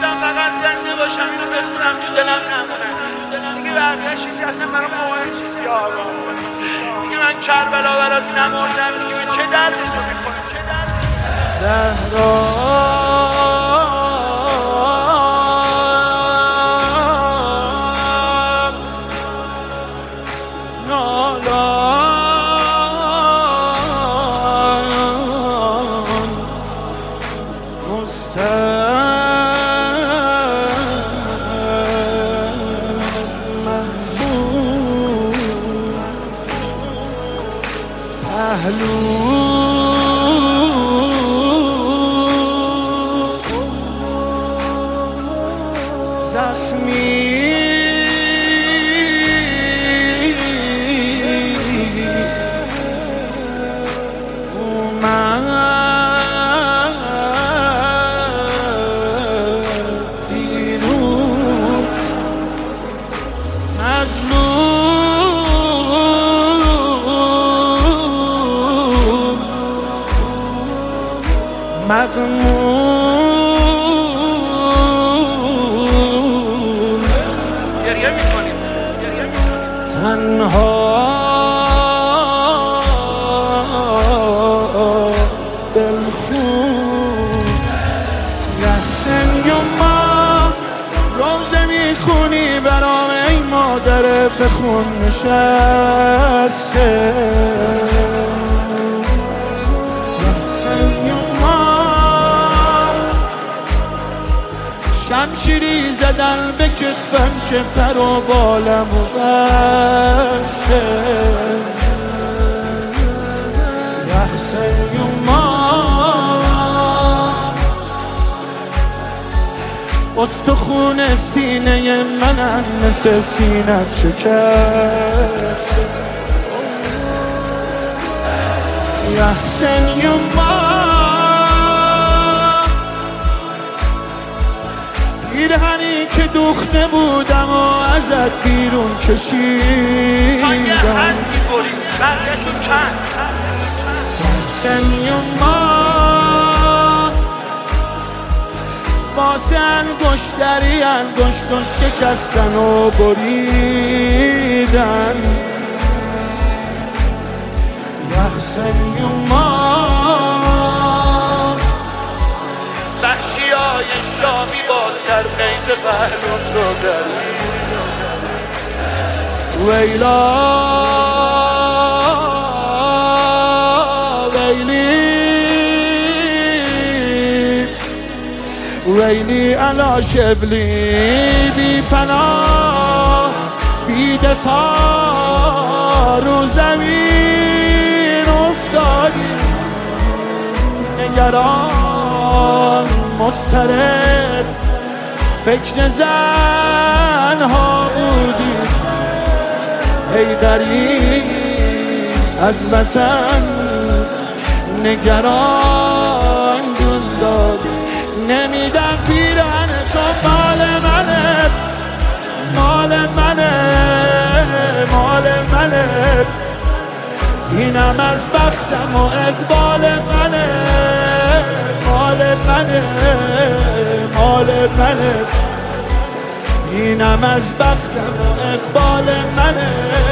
خواستم فقط زنده باشم، اینو بخونم تو دلم نمونه دیگه. بقیه چیزی اصلا برای مهم چیزی آقا دیگه. من کربلا برات نمردم دیگه، به چه دردی تو میکنه؟ چه دردی؟ زهرا مغموم گریه میکنیم تنها دلخون لحظن یا ما روزه میخونی برام ای مادر بخون نشسته شمشیری زدن به کتفم که پر و بالم و بسته رحسن ما استخون سینه منم مثل سینت شکسته رحسن ما پیرهنی که دوخته بودم و ازت بیرون کشیدم ما واسه انگشتری انگشت و شکستن و بریدن رحسن ما وحشیای شامی با سرقیز پهلون تو دارید ویلا ویلی ویلی علا شبلی بی پناه بی دفاع رو زمین افتادی نگران مضطرب فکر زنها بودی ای غریب از وطن نگران جون دادی نمیدم پیرهن تو مال منه مال منه مال منه اینم از بختم و اقبال منه مال منه مال منه اینم از بختم و اقبال منه